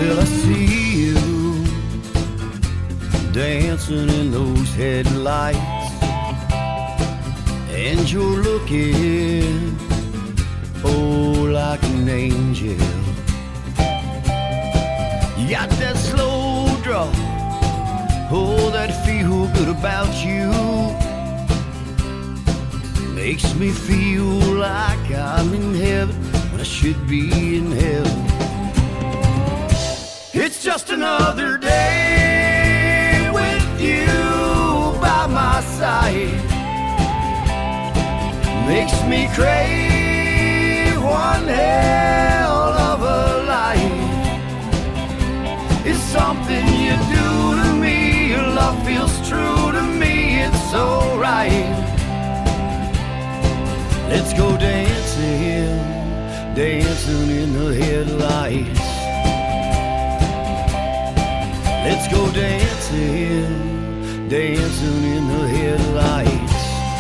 Well, I see you dancing in those headlights, and you're looking, oh, like an angel. You got that slow draw, oh, that feel good about you. Makes me feel like I'm in heaven when I should be in hell. It's just another day with you by my side. Makes me crave one hell of a life. It's something you do to me. Your love feels true to me. It's so right. Let's go dancing, dancing in the headlights. Let's go dancing, dancing in the headlights.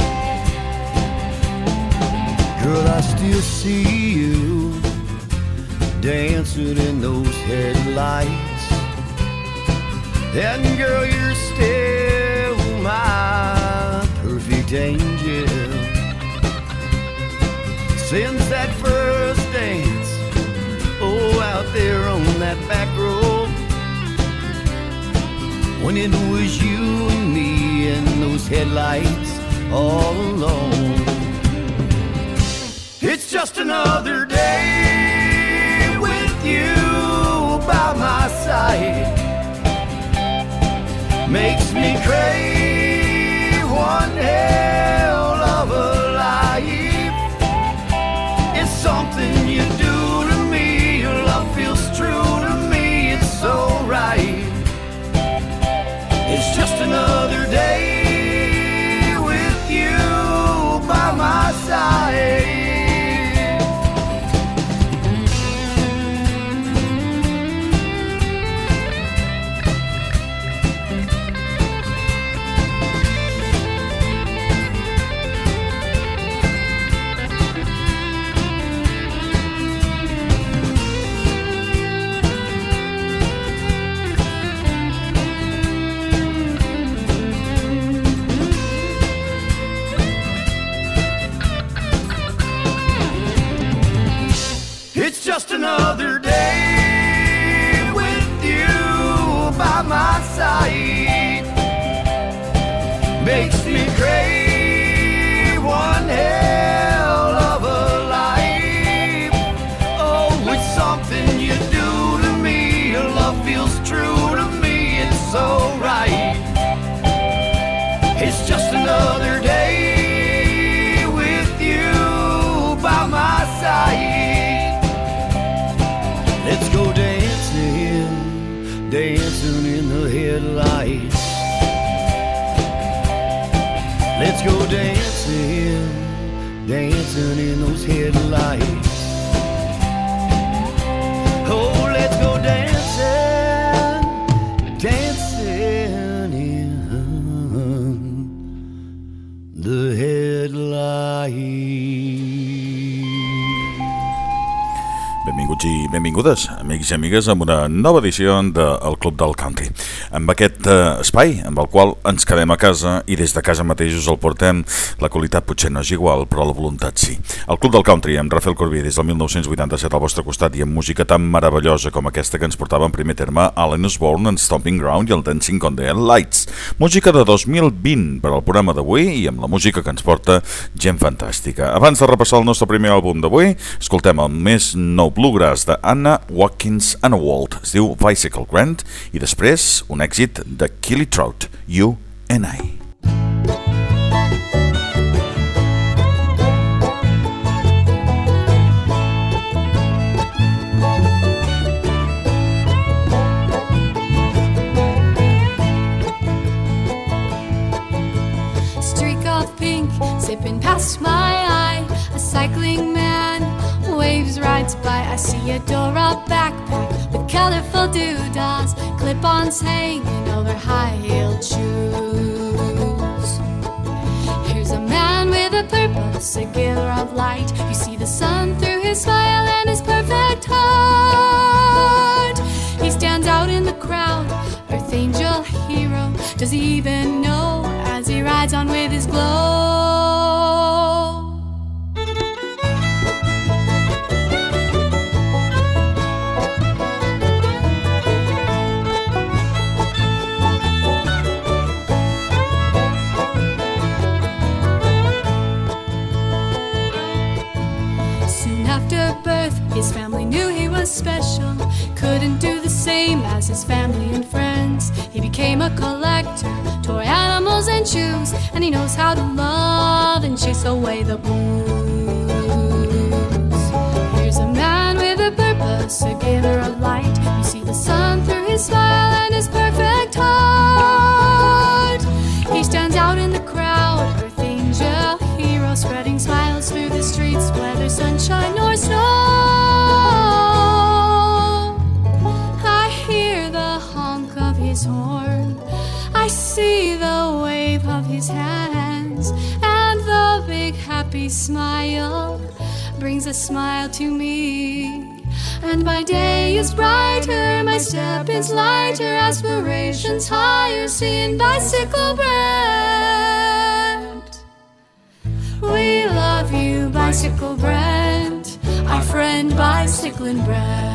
Girl, I still see you dancing in those headlights. And girl, you're still my perfect angel. Since that first dance, oh, out there on that back road, when it was you and me and those headlights all alone. It's just another day with you by my side. Makes me crave one hell of a life. It's something you do to me. Your love feels true to me. It's so right. It's just another day with you by my side. Just another day with you by my side. Makes me crave one hell of a life. Oh, it's something you do to me. Your love feels true to me. It's so right. It's just another day with you by my side. Let's go dancing, dancing in the headlights. Let's go dancing, dancing in those headlights. Oh, let's go dancing, dancing in the headlights. Benvinguts i benvingudes, amics i amigues, amb una nova edició del Club del Country. Amb aquest espai amb el qual ens quedem a casa i des de casa mateix us el portem. La qualitat potser no és igual, però la voluntat sí. El Club del Country amb Rafael Corbí des del 1987 al vostre costat i amb música tan meravellosa com aquesta que ens portava en primer terme Alan Osborne and Stomping Ground i el Dancing on the Lights. Música de 2020 per al programa d'avui i amb la música que ens porta gent fantàstica. Abans de repassar el nostre primer àlbum d'avui, escoltem el més nou bluegrass de Anna Watkins and Walt, es diu Bicycle Grant, i després un èxit de Kelly Trout, You and I. Streak of pink zipping past my eye, a cycling man waves rides by. I see a Dora backpack with colorful doodahs, clip-ons hanging over high-heeled shoes. Here's a man with a purpose, a giver of light. You see the sun through his smile and his perfect heart. He's Does he even know as he rides on with his glow? Soon after birth, his family knew he was special. Couldn't do the same as his family and friends. He became a collector, toy animals and shoes, and he knows how to love and chase away the blues. Here's a man with a purpose, a giver of light. You see the sun through his smile and his perfect heart. He stands out in the crowd, earth angel, hero, spreading smiles through the streets, whether sunshine or snow. His horn, I see the wave of his hands, and the big happy smile brings a smile to me. And my day is brighter, my step is lighter, aspirations higher, seeing Bicycle Brent. We love you, Bicycle Brent, our friend Bicycling Brent.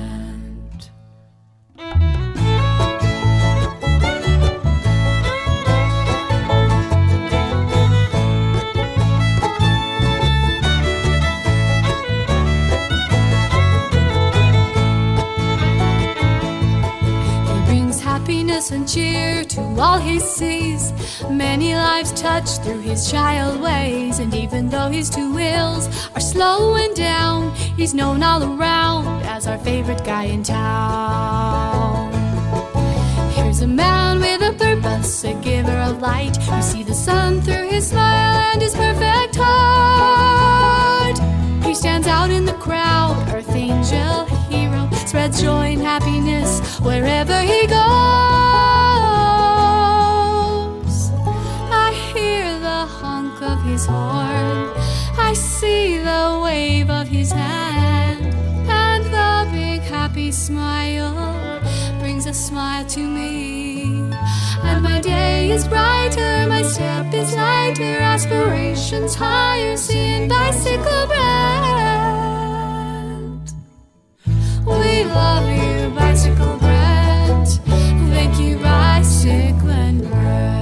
And cheer to all he sees. Many lives touched through his child ways, and even though his two wheels are slowing down, he's known all around as our favorite guy in town. Here's a man with a purpose, a giver of light. You see the sun through his smile and his perfect heart. He stands out in the crowd, earth angel, hero, spreads joy and happiness wherever he goes. Of his horn, I see the wave of his hand, and the big happy smile brings a smile to me. And my day is brighter, my step is lighter, aspirations higher, seeing Bicycle Brent. We love you, Bicycle Brent. Thank you, Bicycling Brent.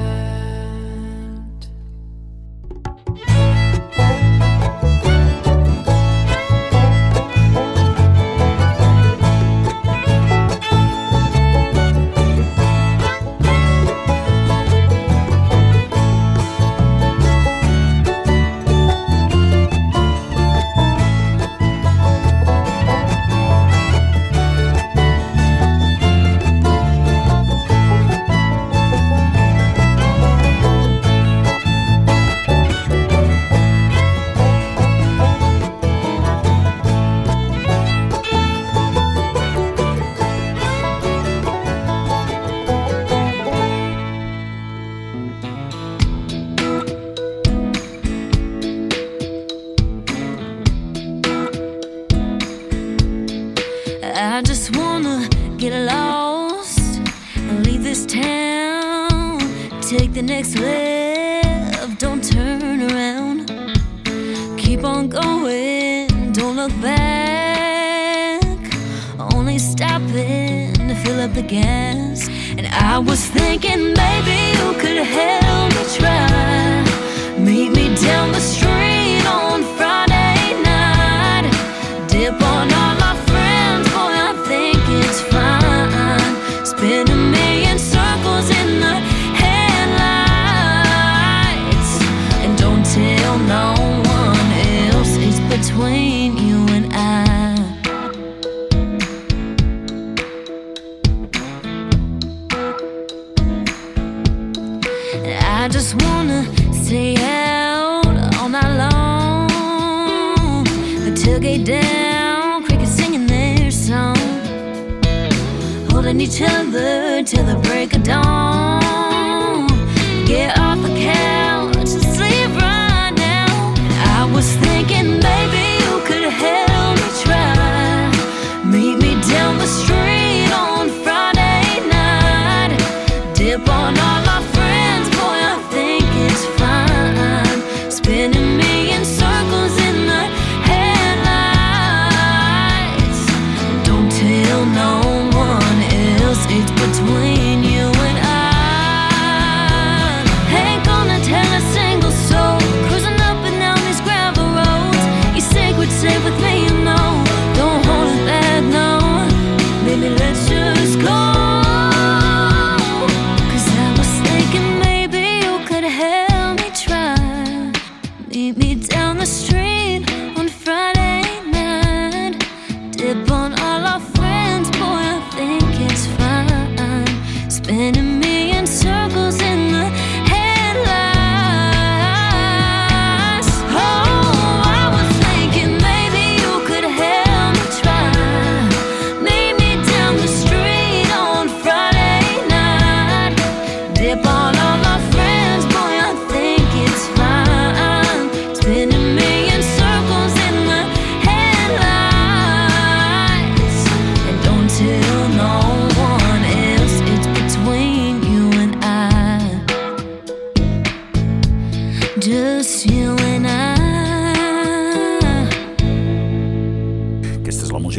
I just wanna get lost and leave this town. Take the next left, don't turn around. Keep on going, don't look back. Only stopping to fill up the gas. And I was thinking maybe you could help me try. Meet me down the street on Friday night. Dip on all my friends, boy, I think it's fine. Spin a million circles in the headlights. And don't tell no one else, it's between you and I. And I just wanna stay out all night long. The tailgate down, crickets singing their song, holding each other till the break of dawn. Get off the couch and sleep right now. I was thinking maybe you could help me try. Meet me down the street on Friday night. Dip on all my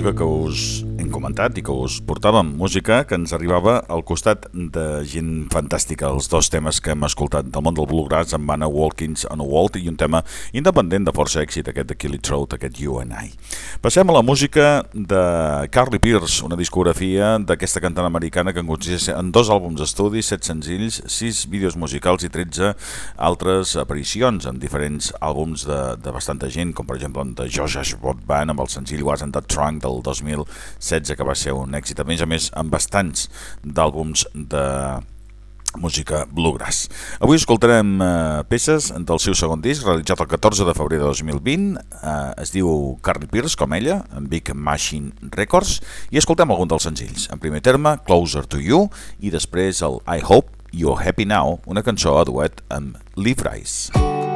música que us hem comentat i que us portàvem, música que ens arribava al costat de gent fantàstica. Els dos temes que hem escoltat del món del bluegrass en Vanna Walkins on a Walt i un tema independent de força èxit, aquest de Kelly Trout, aquest You and I. Passem a la música de Carly Pearce, una discografia d'aquesta cantant americana que consisteix en 2 àlbums d'estudi, 7 senzills, 6 vídeos musicals i 13 altres aparicions en diferents àlbums de bastanta gent, com per exemple de Josh Ashford Band amb el senzill Was in That Trunk del 2016, que va ser un èxit, a més amb bastants d'àlbums de música bluegrass. Avui escoltarem peces del seu segon disc, realitzat el 14 de febrer de 2020. Es diu Carly Pearce, com ella, en Big Machine Records, i escoltem algun dels senzills. En primer terme, Closer to You, i després el I Hope You're Happy Now, una cançó a duet amb Lee Brice.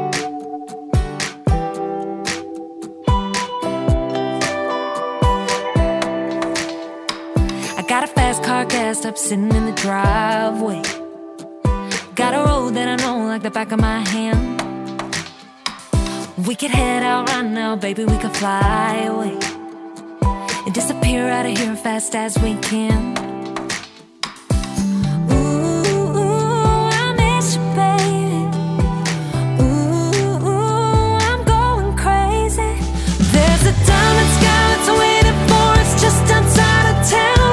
Got a fast car gassed up sitting in the driveway. Got a road that I know like the back of my hand. We could head out right now, baby, we could fly away and disappear out of here fast as we can. Ooh, I miss you, baby. Ooh, I'm going crazy. There's a diamond sky that's waiting for us just outside of town.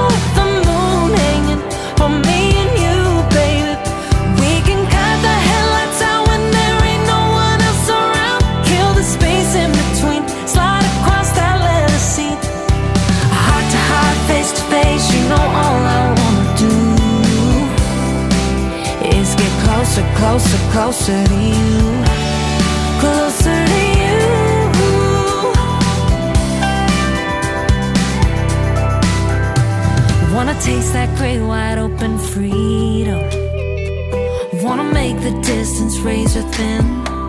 Closer, closer to you, closer to you. Wanna taste that great wide open freedom. Wanna make the distance razor thin.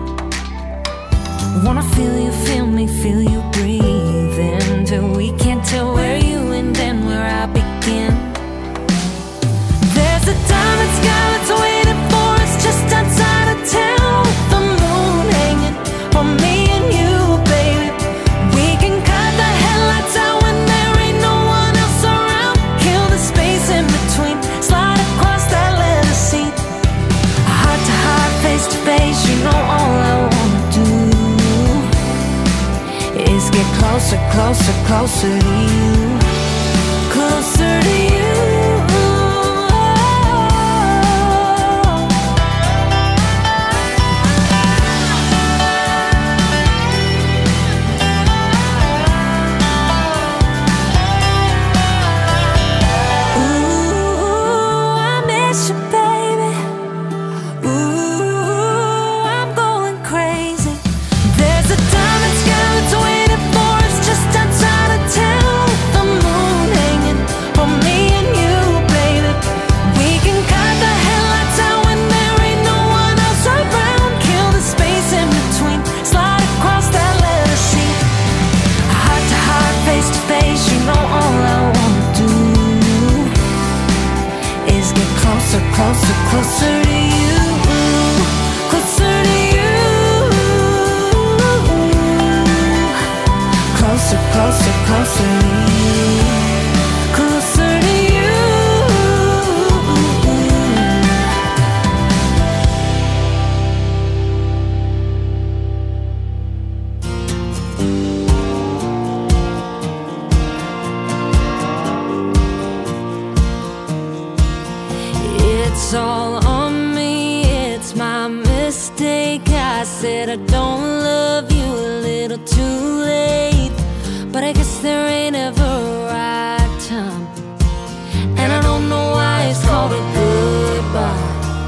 Wanna feel me, feel you breathing till we can't tell where you end and where I begin. There's a diamond sky that's waiting for just outside of town, with the moon hanging for me and you, baby. We can cut the headlights out when there ain't no one else around. Kill the space in between, slide across that leather seat. Heart to heart, face to face, you know all I wanna do is get closer, closer, closer to you, closer to you. Closer, closer to you, closer to you. Closer, closer, closer to you, closer to you. It's all on me, it's my mistake. I said I don't love you a little too late, but I guess there ain't ever a right time, and I don't know why it's called a goodbye.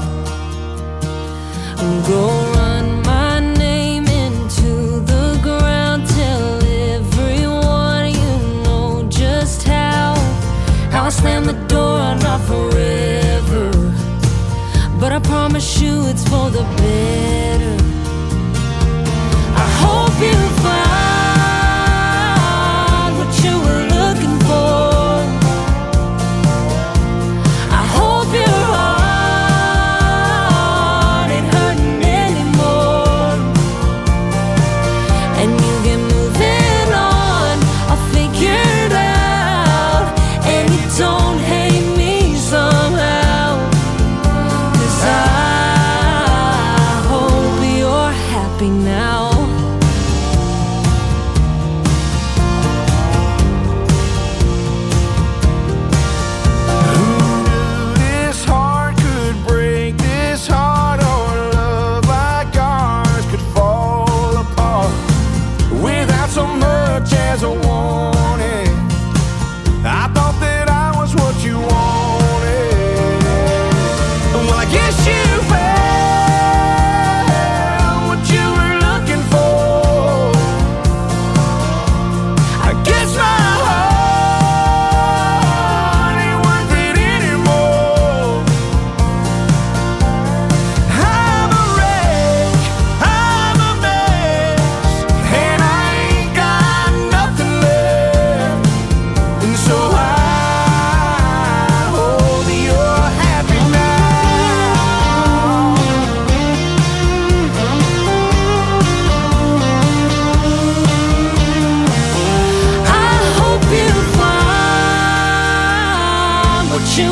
Go run my name into the ground, tell everyone you know just how I slam the door, not forever, but I promise you it's for the better. I hope you find what you were looking for. I hope your heart ain't hurting anymore, and you get moving on. I'll figure it out.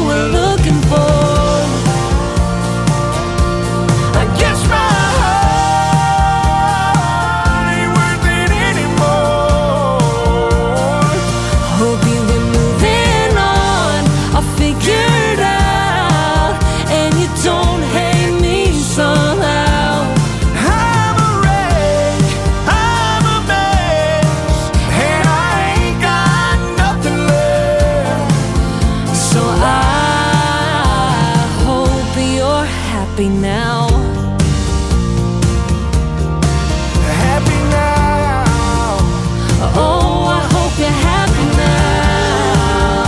were looking for. I guess my heart ain't worth it anymore. Hope you've been moving on, I'll figure it out, and you don't hate me somehow. I'm a wreck, I'm a mess, and I ain't got nothing left. So I hope you're happy now. Happy now. Oh, I hope you're happy now.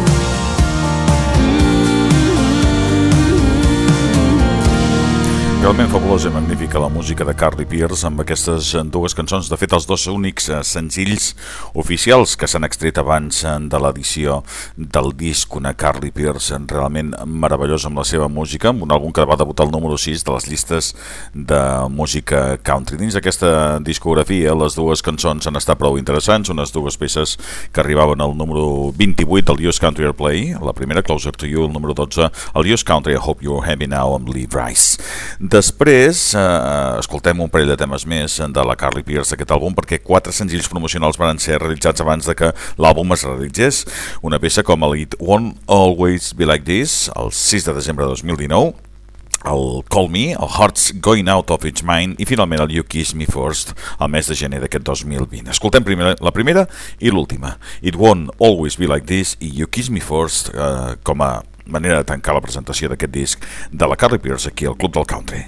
Realment fabulosa i magnífica la música de Carly Pearce amb aquestes dues cançons, de fet els dos únics senzills oficials que s'han extret abans de l'edició del disc. Una Carly Pearce realment meravellosa amb la seva música, amb un àlbum que va debutar al número 6 de les llistes de música country. Dins d'aquesta discografia les dues cançons han estat prou interessants, unes dues peces que arribaven al número 28 del US Country Airplay, la primera Closer to You, el número 12 el US Country I Hope You're Happy Now amb Lee Brice. Després escoltem un parell de temes més de la Carly Pearce d'aquest àlbum, perquè 4 senzills promocionals van ser realitzats abans de que l'àlbum es realitzés. Una peça com el It Won't Always Be Like This, el 6 de desembre de 2019, el Call Me, el Heart's Going Out of Its Mind i finalment el You Kiss Me First al mes de gener d'aquest 2020. Escoltem la primera i l'última, It Won't Always Be Like This i You Kiss Me First, com a manera de tancar la presentació d'aquest disc de la Carly Pearce aquí al Club del Country.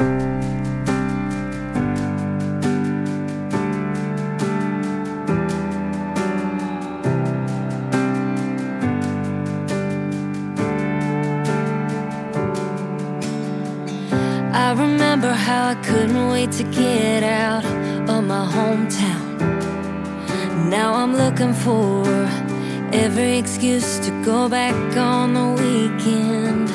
I remember how I couldn't wait to get out of my hometown. Now I'm looking for every excuse to go back on the weekend.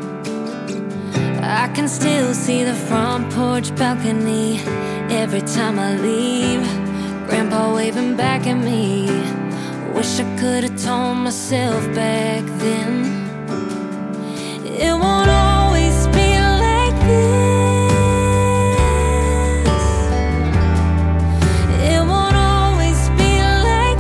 I can still see the front porch balcony every time I leave. Grandpa waving back at me. Wish I could have told myself back then it won't always be like this. It won't always be like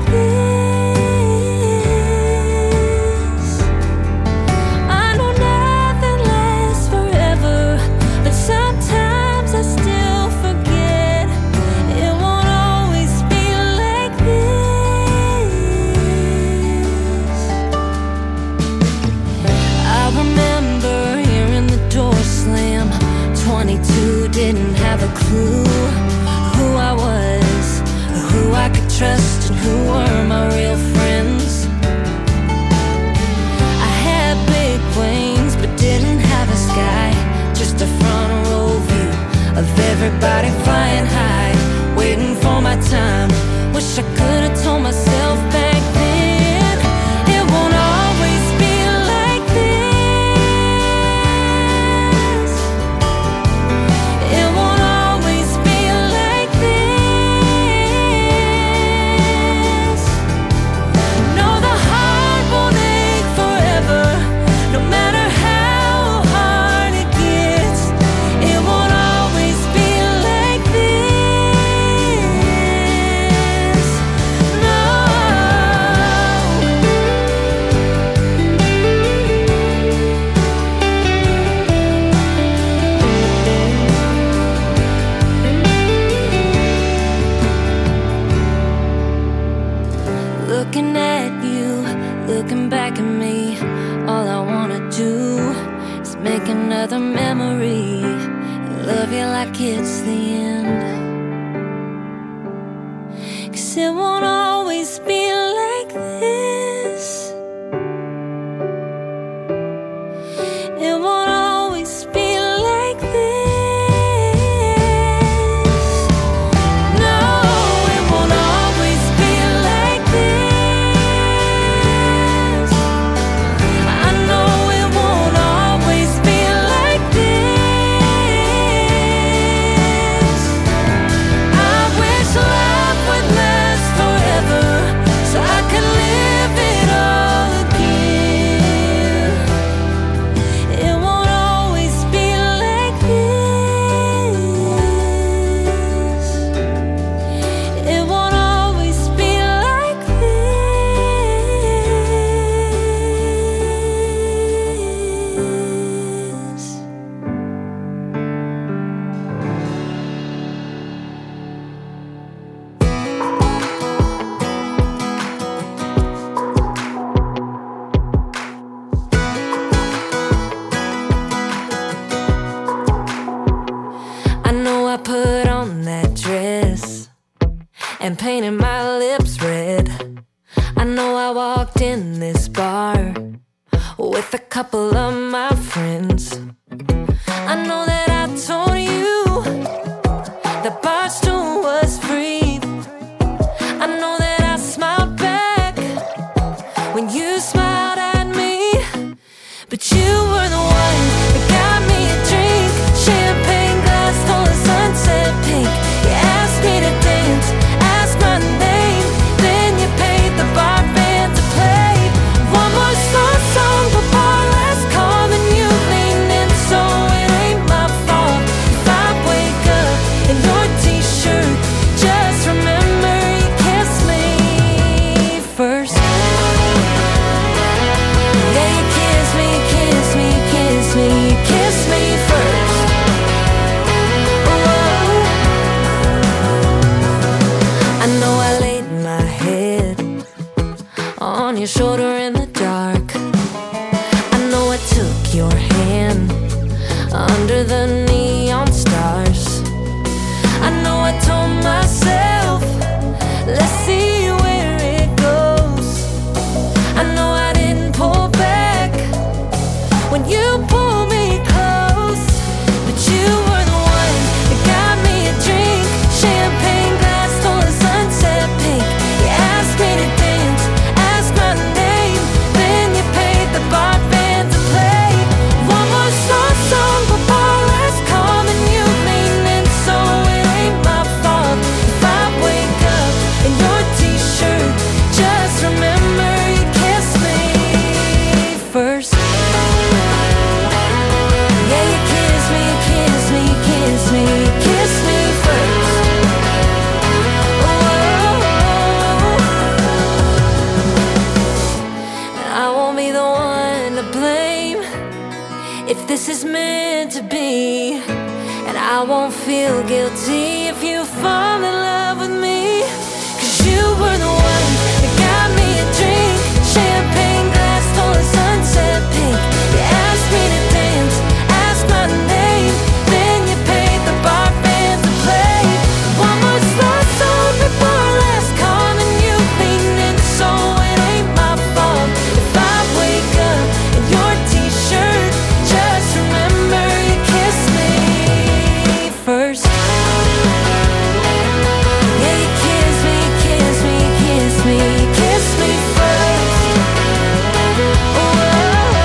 this. I know nothing lasts forever, but sometimes I still forget. It won't always be like this. I remember hearing the door slam. 22, didn't have a clue who I was, who I could trust, and who were my real friends. I had big wings, but didn't have a sky, just a front row view of everybody flying high, waiting for my time. Wish I could have told myself back then it won't always be like this. It won't always be like this. No, the heart won't ache forever, no matter how hard it gets. It won't always be like this. No. Looking at you, looking back at me, all I wanna do is make another memory and love you like it's the end. 'Cause it won't always be like this. It won't always be like this. No, it won't always be like this. I know it won't always be like this. I wish life would last forever, so I could live a couple of my friends. I know that I told you that Barstool was free. I know that I smiled back when you smiled at me, but you were the one that got me a drink, champagne glass full of sunset pink. You asked me to dance, asked my name, then you paid the bar band to play one more slow song before last call. Then you leaned in, so it ain't my fault if I wake up in your t-shirt. Just remember you kissed me first. Yeah, you kissed me, kissed me, kissed me, you kissed me first. Whoa. I know I laid my head on your shoulder in the dark. I know I took your hand under the neon stars. I know I told myself, let's see where it goes. I know I didn't pull back when you pulled me close, but you were the one that got me a drink, champagne glass full of sunset pink. You asked me to dance, asked my name, then you paid the bar band to play one more slow song before last call. Then you leaned in, so it ain't my fault if I wake up in your t-shirt. Just remember you kissed me first. Yeah, you kissed me, kissed me, kissed me, kissed me first. Whoa. And I won't be the one to blame if this is meant to be, and I won't feel guilty if you fall in love with me. 'Cause you were the one that got me a drink, champagne glass full of sunset pink. You asked me to dance, asked my name, then you paid the bar band to play one more slow song before last call. And you leaned in, so it ain't my fault if I wake up in your t-shirt. Just remember you kissed me first. Yeah, you kissed me, kissed me, kissed me, kissed me first. Whoa.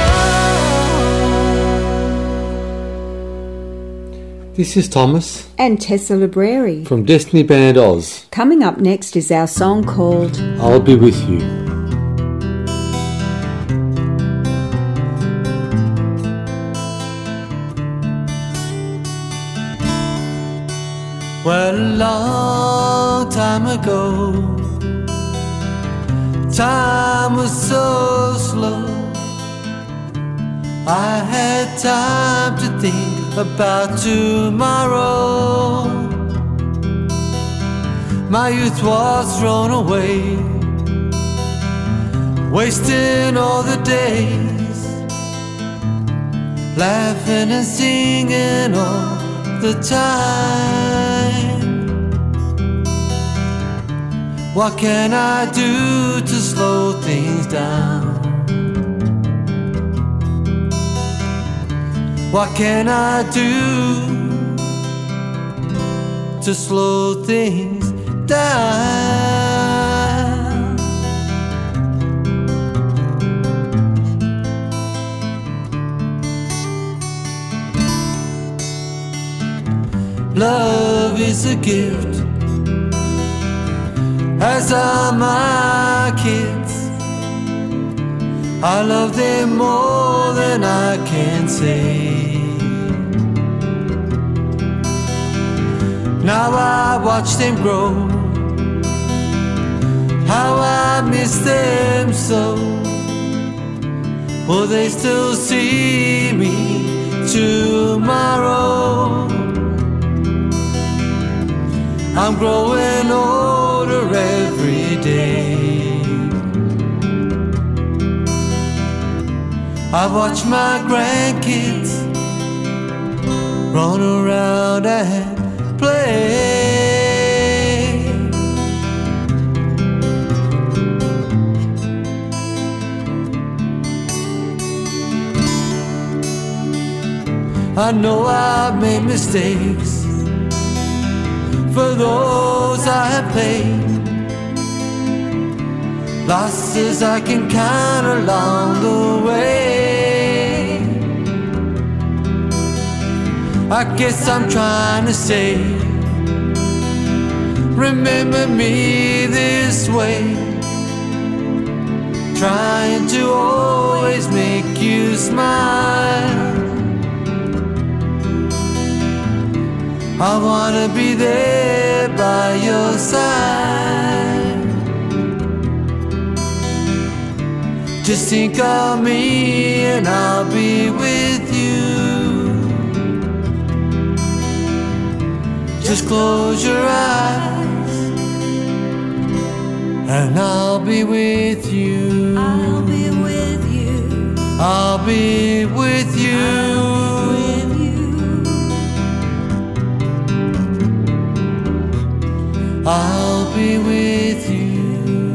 This is Thomas And Tessa Libreri. from Destiny Band Oz. Coming up next is our song called I'll Be With You. Well, a long time ago, time was so slow. I had time to think about tomorrow. My youth was thrown away, wasting all the days, laughing and singing all the time. What can I do to slow things down? What can I do to slow things down? Love is a gift, as are my kids. I love them more than I can say. Now I watch them grow, how I miss them so. Will they still see me tomorrow? I'm growing older every day. I watch my grandkids run around and play. I know I've made mistakes. For those I have paid, losses I can count along the way. I guess I'm trying to say, remember me this way, trying to always make you smile. I wanna be there by your side. Just think of me and I'll be with you. Just close your eyes and I'll be with you. I'll be with you. I'll be with you. I'll be with you.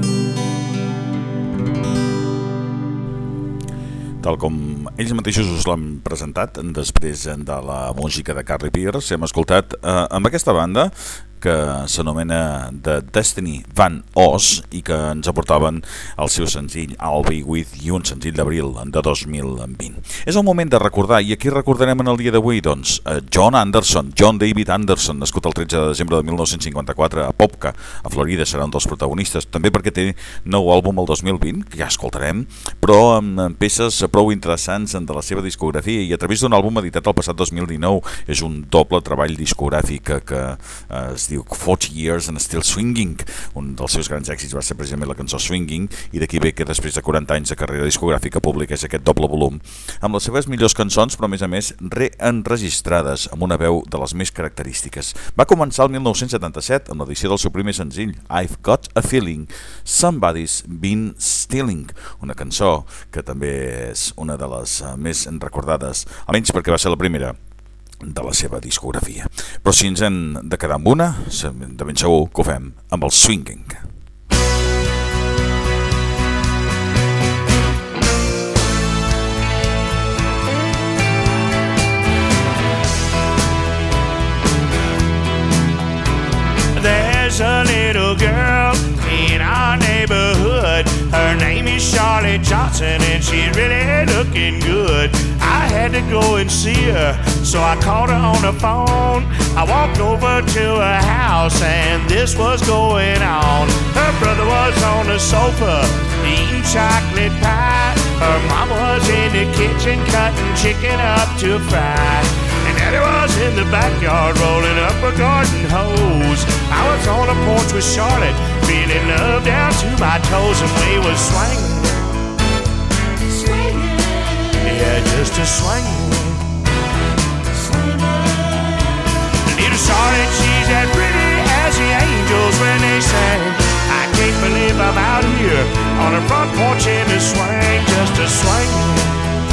Tal com ells mateixos us l'han presentat després de la música de Carly Pearce, hem escoltat amb aquesta banda que s'anomena The Destiny Van Oz i que ens aportaven el seu senzill I'll Be With You, un senzill d'abril de 2020. És el moment de recordar, i aquí recordarem en el dia d'avui, doncs, John David Anderson, nascut el 13 de desembre de 1954 a Popka, a Florida, serà un dels protagonistes, també perquè té nou àlbum el 2020, que ja escoltarem, però amb peces prou interessants de la seva discografia, i a través d'un àlbum editat el passat 2019, és un doble treball discogràfic que es diu 40 Years and Still Swinging. Un dels seus grans èxits va ser precisament la cançó Swinging, i d'aquí ve que després de 40 anys de carrera discogràfica publiqués aquest doble volum amb les seves millors cançons, però a més reenregistrades amb una veu de les més característiques. Va començar el 1977 amb l'edició del seu primer senzill I've Got a Feeling Somebody's Been Stealing, una cançó que també és una de les més recordades, almenys perquè va ser la primera de la seva discografia. Però si ens hem de quedar amb una, de ben segur que ho fem amb el Swinging. There's a little girl in our neighborhood. Her name is Charlotte Johnson and she's really looking good. I had to go and see her, so I called her on the phone. I walked over to her house and this was going on. Her brother was on the sofa eating chocolate pie. Her mom was in the kitchen cutting chicken up to fry. And Daddy was in the backyard rolling up a garden hose. I was on the porch with Charlotte, feeling love down to my toes, and we was swinging. Yeah, just a swinging. Little Charlotte, she's as pretty as the angels when they sing. I can't believe I'm out here on the front porch in the swing, just a swinging.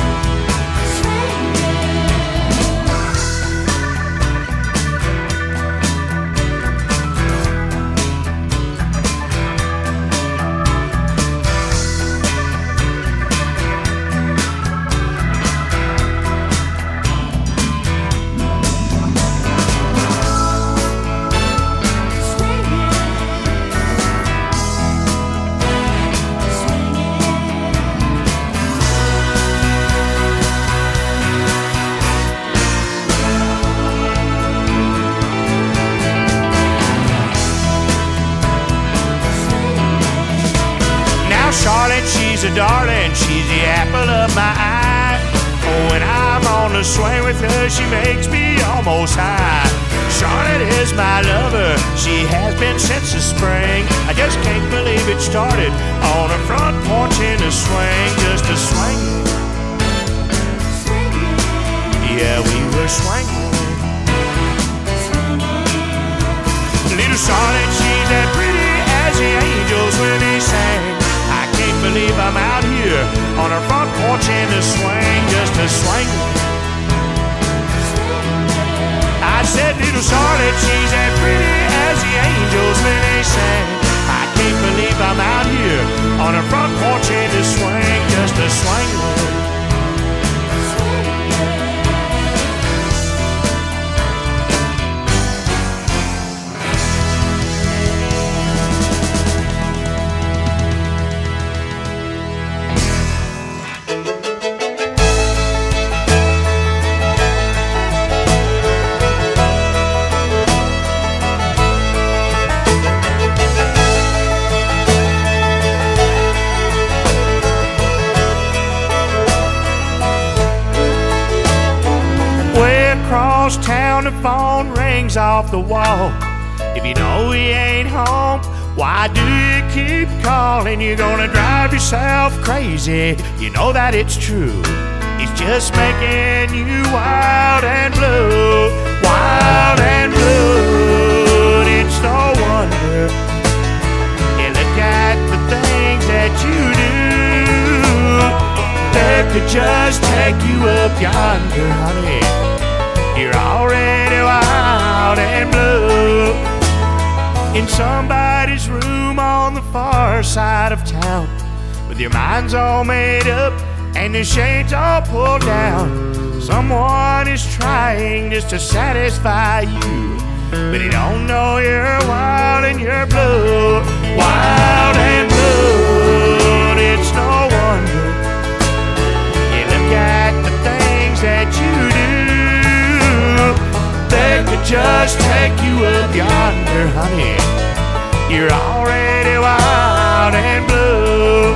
Charlotte, she's a darling, she's the apple of my eye. When I'm on the swing with her, she makes me almost high. Charlotte is my lover, she has been since the spring. I just can't believe it started on her front porch in a swing, just a swing. Yeah, we were swinging. Little Charlotte, she's as pretty as the angels when they sing. I can't believe I'm out here on her front porch in a swing, just a swing. I said, little Charlotte, she's as pretty as the angels when they sing. I can't believe I'm out here on her front porch in a swing, just a swing. across town, the phone rings off the wall. If you know he ain't home, why do you keep calling? You're gonna drive yourself crazy. You know that it's true. He's just making you wild and blue. Wild and blue. It's no wonder. You look at the things that you do. They could just take you up yonder, honey. You're already wild and blue. In somebody's room on the far side of town, with your mind's all made up and the shades all pulled down. Someone is trying just to satisfy you, but he don't know you're wild and you're blue. Wild and blue. It's no wonder. You look at the things that you do. They could just take you up yonder, honey. You're already wild and blue.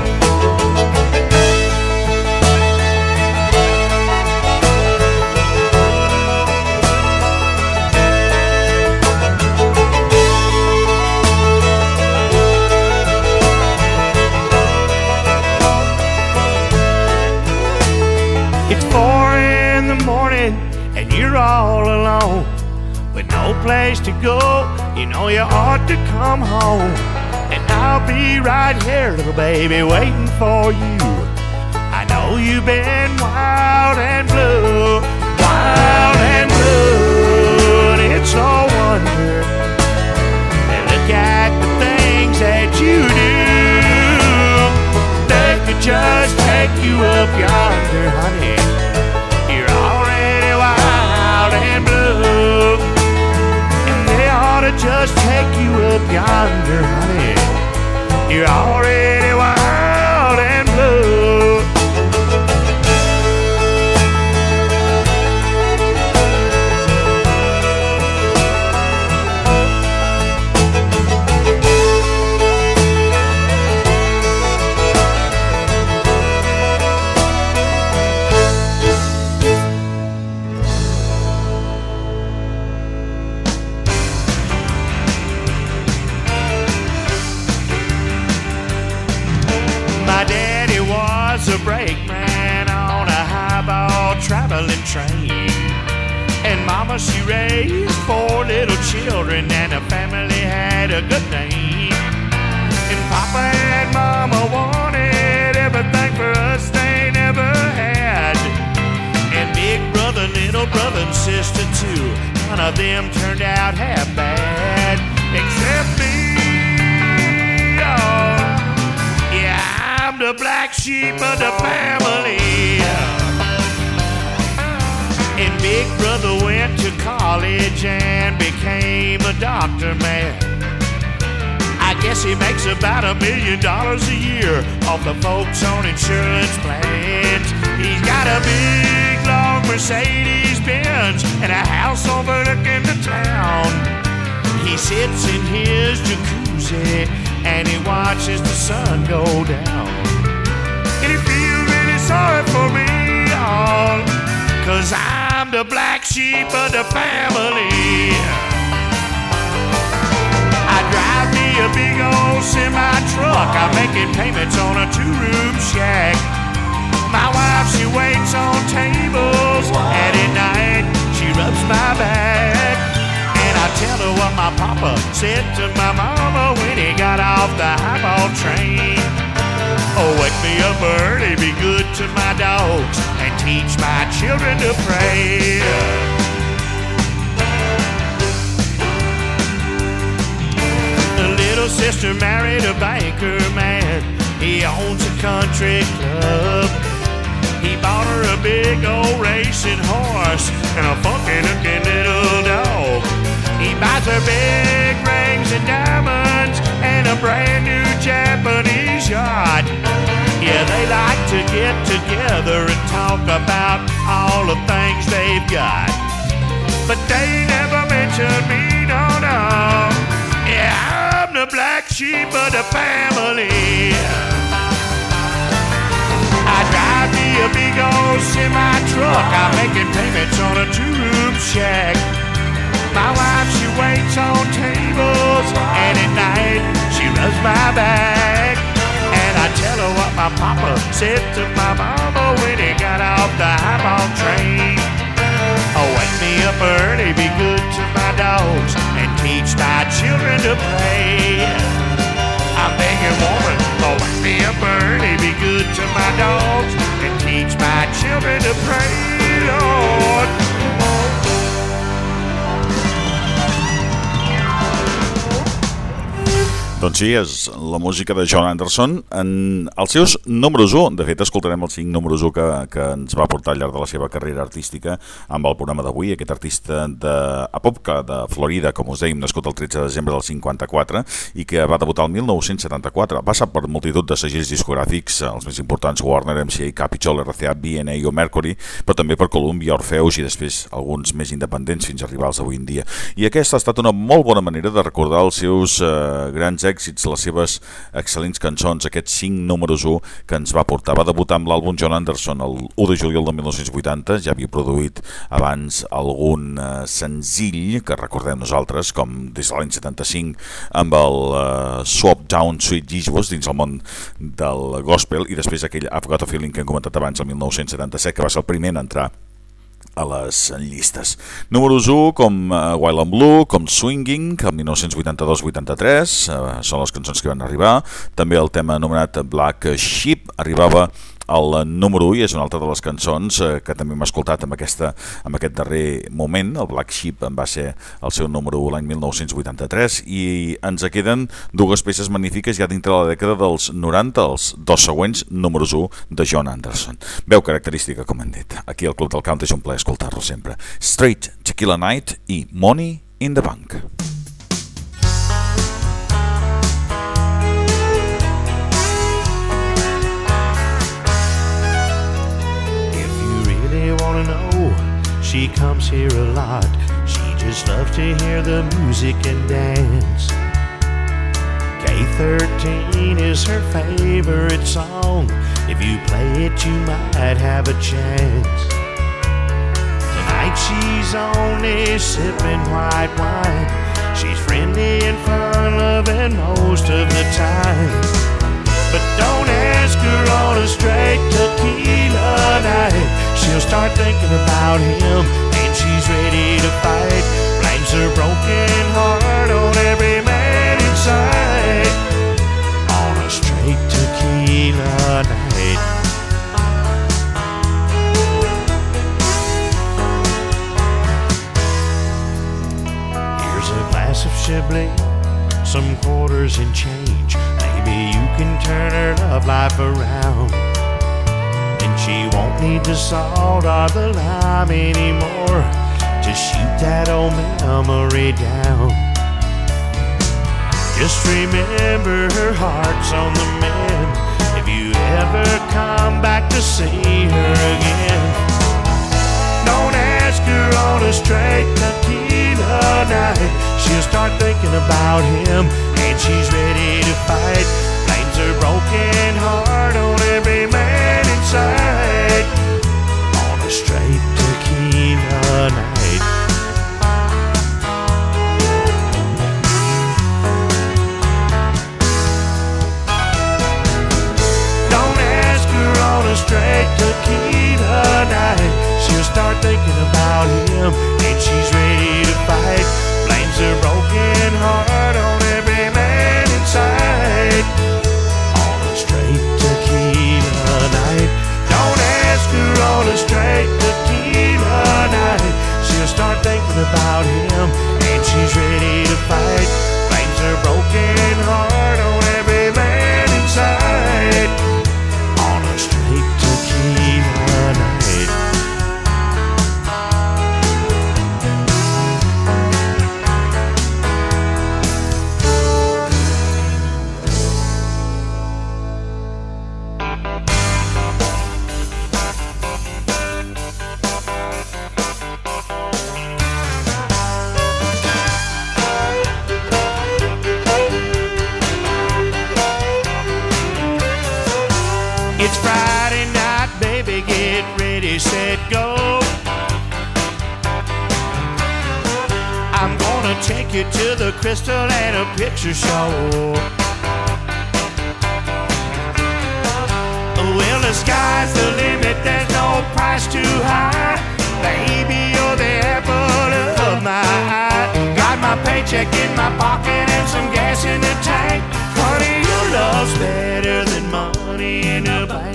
It's 4 in the morning and you're all alone, with no place to go. You know you ought to come home, and I'll be right here, little baby, waiting for you. I know you've been wild and blue. Wild and blue. And it's no wonder. They look at the things that you do. They could just take you up yonder, honey. You're already wild and blue. And they ought to just take you up yonder, honey. You're already wild and blue. My daddy was a brakeman on a highball traveling train. And mama, she raised 4 little children, and the family had a good name. And papa and mama wanted everything for us they never had. And big brother, little brother, and sister too, none of them turned out half bad. Except me. Oh, yeah, I'm the black sheep of the family. And big brother went to college and became a doctor, man. I guess he makes about $1 million a year off the folks on insurance plans. He's got a big, long Mercedes Benz and a house overlooking the town. He sits in his jacuzzi and he watches the sun go down. And he feels really sorry for me, all, 'cause I'm the black sheep of the family. I drive me a big old semi-truck. I'm making payments on a 2-room shack. My wife, she waits on tables, and at night she rubs my back. And I tell her what my papa said to my mama when he got off the highball train. Oh, wake me up early, be good to my dogs, and teach my children to pray. The little sister married a banker man. He owns a country club. He bought her a big old racing horse and a funky-looking little dog. He buys her big rings and diamonds and a brand new Japanese yacht. Yeah, they like to get together and talk about all the things they've got. But they never mention me, no, no. Yeah, I'm the black sheep of the family. I drive me a big old semi-truck. I'm making payments on a 2-room shack. my back. And I tell her what my papa said to my mama when he got off the highball train. Oh, wake me up early, be good to my dogs, and teach my children to play. I'm begging woman, oh, wake me up early, be good to my dogs, and teach my children to pray, Lord. Doncs sí, és la música de John Anderson en els seus números 1. De fet, escoltarem els 5 números 1 que ens va portar al llarg de la seva carrera artística amb el programa d'avui. Aquest artista de Apopka, de Florida, com us dèiem, nascut el 13 de desembre del 54 i que va debutar el 1974. Va passar per multitud de segells discogràfics, els més importants Warner, MCA, Capitol, RCA, B&A o Mercury, però també per Columbia, Orpheus i després alguns més independents fins a arribar als d'avui en dia. I aquesta ha estat una molt bona manera de recordar els seus grans èxits, les seves excel·lents cançons, aquests 5 números 1 que ens va portar. Va debutar amb l'àlbum John Anderson el 1 de juliol de 1980, ja havia produït abans algun senzill que recordem nosaltres, com des de l'any 75 amb el Swap Down Sweet Jesus dins el món del gospel, i després aquell I've Got a Feeling que hem comentat abans, el 1977, que va ser el primer en entrar a les llistes. Números 1 com Wild and Blue, com Swinging, el 1982-83, són les cançons que van arribar. També el tema anomenat Black Sheep arribava al número 1 i és una altra de les cançons que també hem escoltat amb aquest darrer moment. El Black Sheep va ser el seu número 1 l'any 1983 i ens queden dues peces magnífiques ja dintre la dècada dels 90, els dos següents números 1 de John Anderson. Veu característica, com hem dit. Aquí al Club del Country és un plaer escoltar-lo sempre. Straight Tequila Night i Money in the Bank. Wanna know, she comes here a lot. She just loves to hear the music and dance. K13 is her favorite song. If you play it, you might have a chance. Tonight she's only sipping white wine. She's friendly and fun-loving most of the time. But don't ask her on a straight tequila night. She'll start thinking about him and she's ready to fight. Blames her broken heart on every man inside. On a straight tequila night. Here's a glass of Chablis, some quarters and change. Maybe you can turn her love life around. And she won't need the salt or the lime anymore to shoot that old memory down. Just remember her heart's on the mend if you ever come back to see her again. Don't ask her on a straight tequila night. She'll start thinking about him and she's ready to fight. Blames her broken heart on every man inside. On a straight tequila night. Don't ask her on a straight tequila night. She'll start thinking about him and she's ready to fight. Blames her broken heart on every man inside. On a straight tequila night. Don't ask her on a straight tequila night. She'll start thinking about him and she's ready to fight. Blames her broken heart on every man inside. On a straight tequila night. It's Friday night, baby, get ready, set, go. I'm gonna take you to the Crystal and a picture show. the sky's the limit, there's no price too high. Baby, you're the apple of my eye. Got my paycheck in my pocket and some gas in the tank. Honey, your love's better than money in a bank.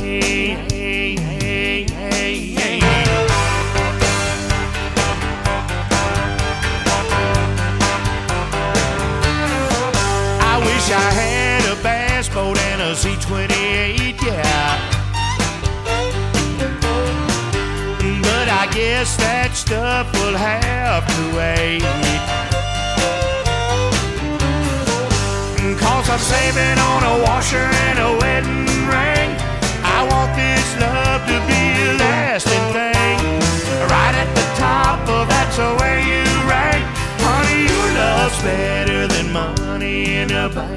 I wish I had a bass boat and a Z28, yeah. But I guess that stuff will have to wait. 'Cause I'm saving on a washer and a wedding ring. I want this love to be a lasting thing. Right at the top of that's where you rank. Honey, your love's better than money in a bank.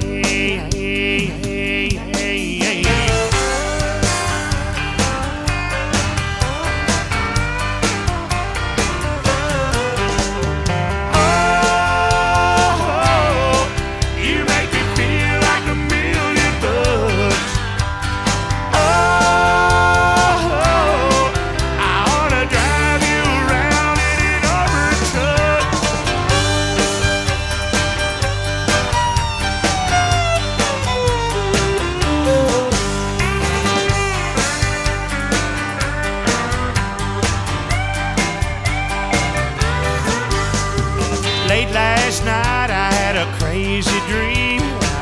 Late last night I had a crazy dream.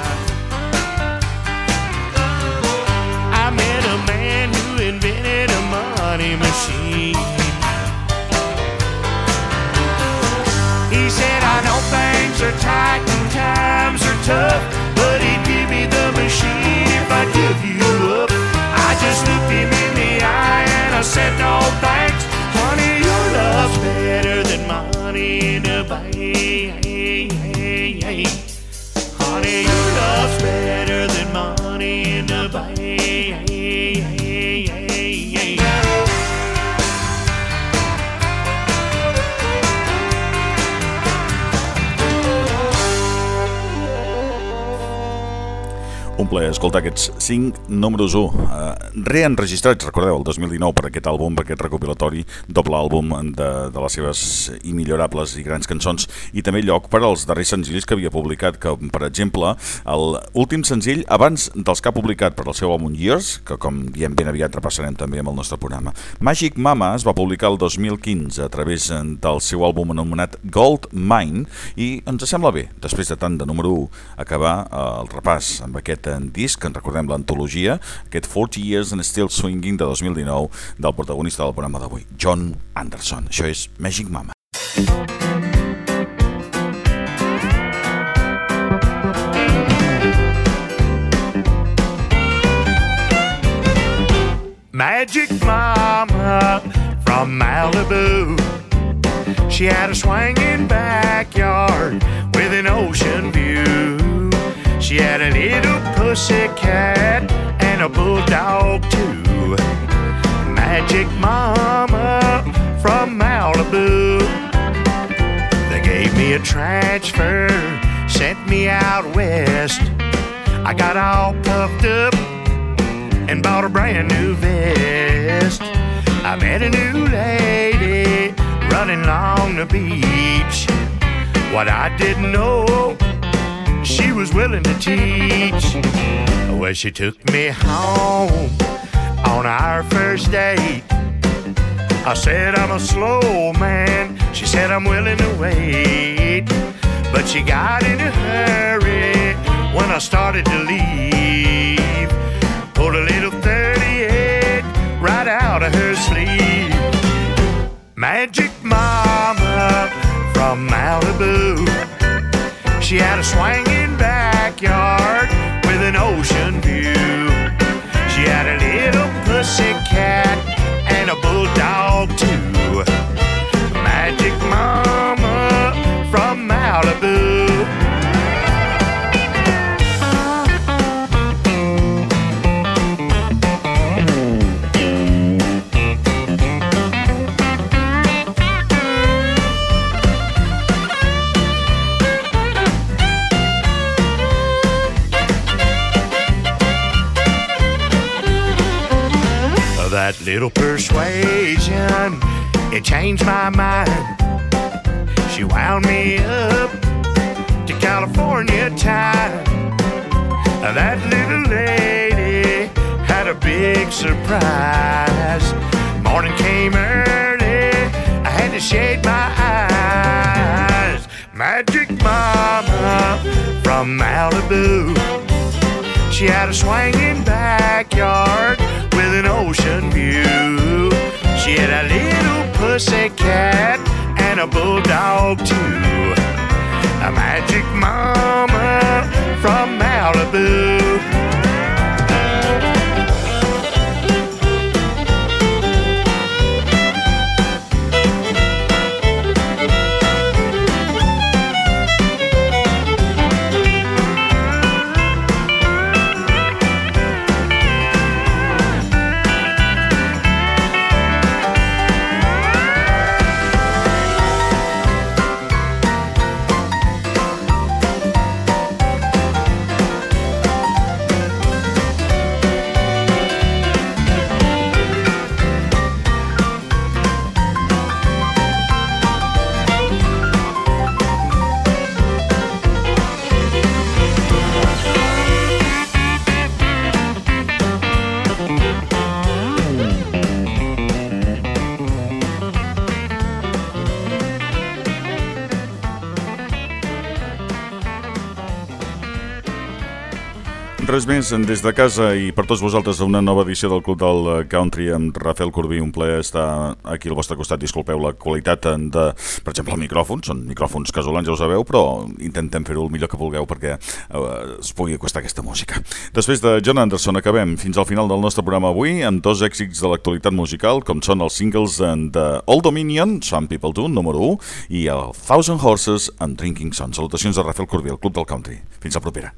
I met a man who invented a money machine. He said, I know things are tight and times are tough, but he'd give me the machine if I give you up. I just looked him in the eye and I said, no thanks. Honey, your love's better than money in a bank. Honey, your love's better than money in a bank. Un plaer escoltar aquests 5 números 1 reenregistrats, recordeu, el 2019 per aquest àlbum, per aquest recopilatori, doble àlbum de les seves immillorables i grans cançons, i també lloc per als darrers senzills que havia publicat, que per exemple l'últim senzill abans dels que ha publicat per al seu àlbum Years, que com diem ben aviat repassarem també amb el nostre programa. Magic Mama es va publicar el 2015 a través del seu àlbum anomenat Gold Mine, i ens sembla bé, després de tant de número 1, acabar el repàs amb aquest disc, que en recordem l'antologia, aquest 40 Years and Still Swinging de 2019 del protagonista del programa d'avui, John Anderson. Això és Magic Mama. Magic Mama from Malibu. She had a swinging backyard with an ocean view. She had a little pussycat and a bulldog too. Magic Mama from Malibu. They gave me a transfer, sent me out west. I got all puffed up and bought a brand new vest. I met a new lady running along the beach. What I didn't know, she was willing to teach. Well, she took me home on our first date. I said I'm a slow man. She said I'm willing to wait. But she got in a hurry when I started to leave. Pulled a little 38 right out of her sleeve. Magic Mama from Malibu. She had a swinging backyard with an ocean view. She had a little pussycat and a bulldog too. Magic Mama from Malibu. Little persuasion, it changed my mind. She wound me up to California time. That little lady had a big surprise. Morning came early, I had to shade my eyes. Magic Mama from Malibu. She had a swinging backyard with an ocean view. She had a little pussycat and a bulldog too. A Magic Mama from Malibu. Res més, des de casa i per tots vosaltres una nova edició del Club del Country amb Rafael Corbí. Un plaer estar aquí al vostre costat. Disculpeu la qualitat de, per exemple, el micròfon. Són micròfons casolans, ja ho sabeu, però intentem fer-ho el millor que vulgueu perquè es pugui acostar aquesta música. Després de John Anderson acabem fins al final del nostre programa avui amb dos èxits de l'actualitat musical, com són els singles de Old Dominion, Some People Do, número 1, i el Thousand Horses and Drinking Son. Salutacions de Rafael Corbí, al Club del Country. Fins la propera.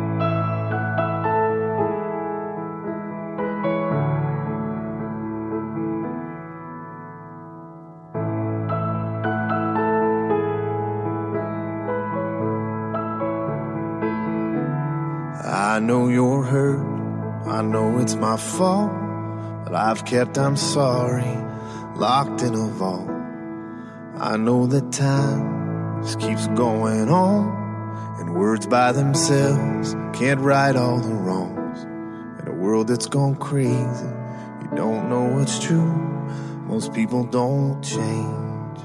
I know you're hurt, I know it's my fault, but I've kept I'm sorry locked in a vault. I know that time just keeps going on, and words by themselves can't right all the wrongs. In a world that's gone crazy, you don't know what's true. Most people don't change,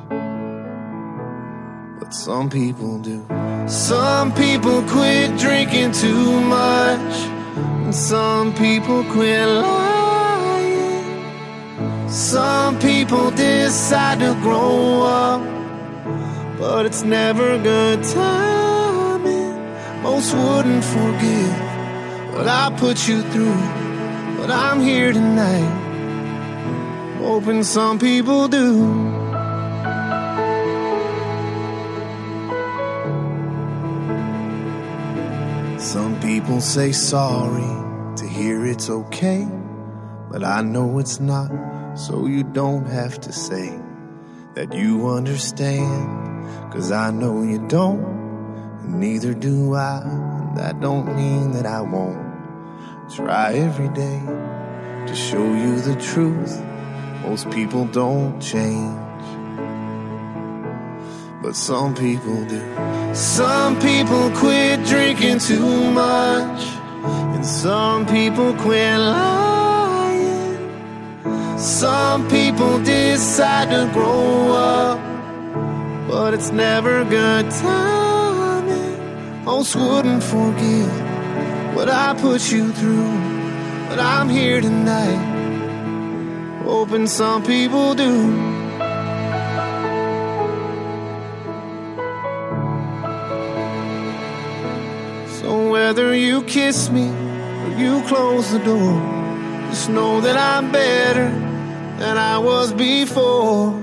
but some people do. Some people quit drinking too much, and some people quit lying. Some people decide to grow up, but it's never good timing. Most wouldn't forgive what I put you through, but I'm here tonight, hoping some people do. Some people say sorry to hear it's okay, but I know it's not, so you don't have to say that you understand, 'cause I know you don't, and neither do I, and that don't mean that I won't try every day to show you the truth. Most people don't change, but some people do. Some people quit drinking too much, and some people quit lying. Some people decide to grow up, but it's never good timing. Most wouldn't forgive what I put you through, but I'm here tonight, hoping some people do. Whether you kiss me or you close the door, just know that I'm better than I was before.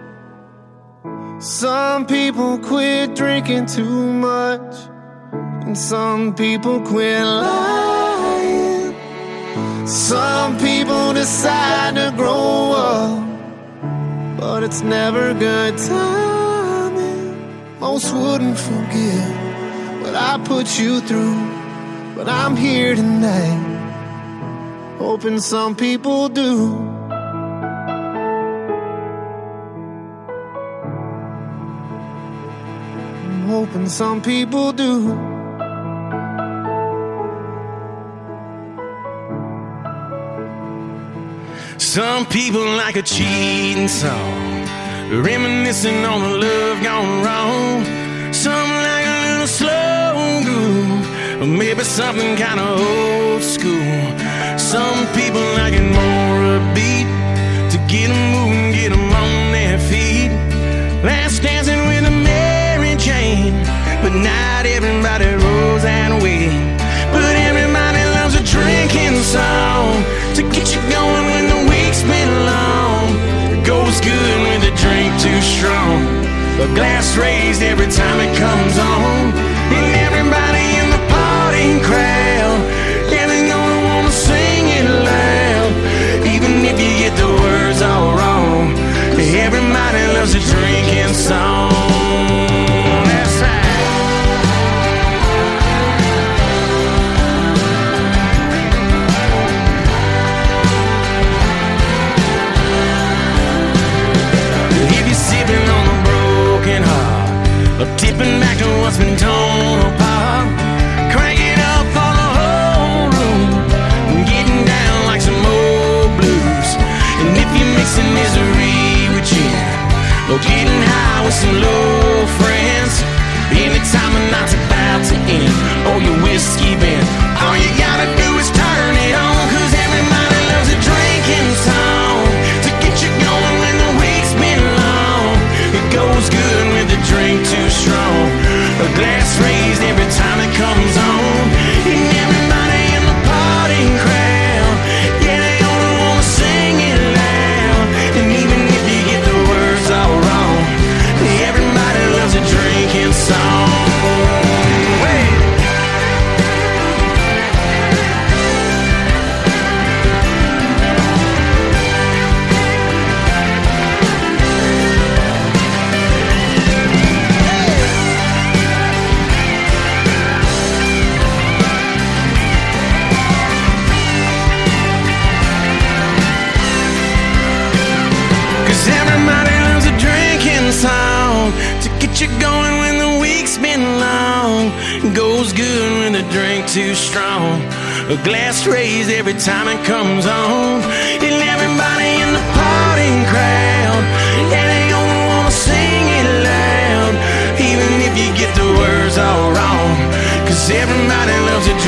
Some people quit drinking too much, and some people quit lying. Some people decide to grow up, but it's never good timing. Most wouldn't forgive what I put you through, but I'm here tonight, hoping some people do. hoping some people do. Some people like a cheating song, reminiscing on the love gone wrong. Some like a little slow groove, or maybe something kind of old school. Some people like it more upbeat, to get them moving, get them on their feet. Last dancing with a Mary Jane, but not everybody rolls that way. But everybody loves a drinking song, to get you going when the week's been long. It goes good with a drink too strong, a glass raised every time it comes on. And everybody in the party crowd, yeah, they gonna wanna sing it loud, even if you get the words all wrong. Everybody loves a drinking song. That's right. Sipping on a broken heart, or tipping back to what's been torn apart. Crank it up for the whole room, getting down like some old blues. And if you're mixing misery with gin, or getting high with some low friends, anytime the night's about to end, or your whiskey bent, all you gotta do is turn it on, 'cause everybody loves a drinking song, to get you going when the week's been long. It goes good with a drink too strong, a glass raised every time it comes on. And everybody in the party crowd, yeah, they only wanna sing it loud. And even if you get the words all wrong, everybody loves a drinking song. Wait. Everybody loves a drinking song, to get you going when the week's been long. Goes good when the drink too strong, a glass raised every time it comes on. And everybody in the party crowd, yeah, they only wanna sing it loud, even if you get the words all wrong, 'cause everybody loves a